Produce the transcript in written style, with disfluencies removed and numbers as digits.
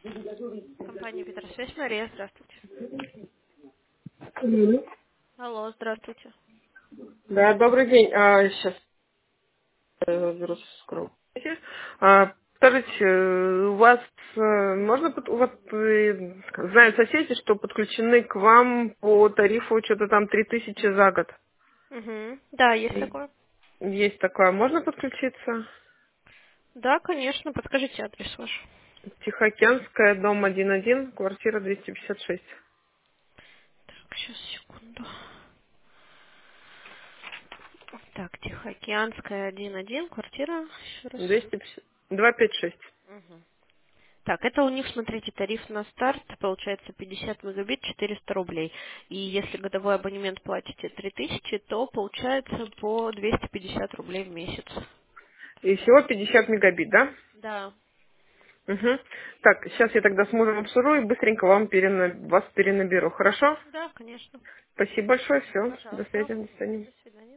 Компания Петросвязь, Мария, здравствуйте. Мгм. Алло, здравствуйте. Да, добрый день. Сейчас вирус скрою. Скажите, у вас можно знают соседи, что подключены к вам по тарифу что-то там 3000 за год? Угу. Да, есть И такое? есть такое. Можно подключиться? Да, конечно, подскажите адрес ваш. Тихоокеанская, дом 1-1, квартира 256. Так, сейчас, секунду. Так, Тихоокеанская, 1-1, квартира, еще раз. 250, 256. Угу. Так, это у них, смотрите, тариф на старт, получается 50 мегабит, 400 рублей. И если годовой абонемент платите 3000, то получается по 250 рублей в месяц. И всего 50 мегабит, да? Да. Угу. Так, сейчас я тогда с мужем обсужу и быстренько вас перенаберу. Хорошо? Да, конечно. Спасибо большое. Все. До Пожалуйста. связи. До свидания. До свидания.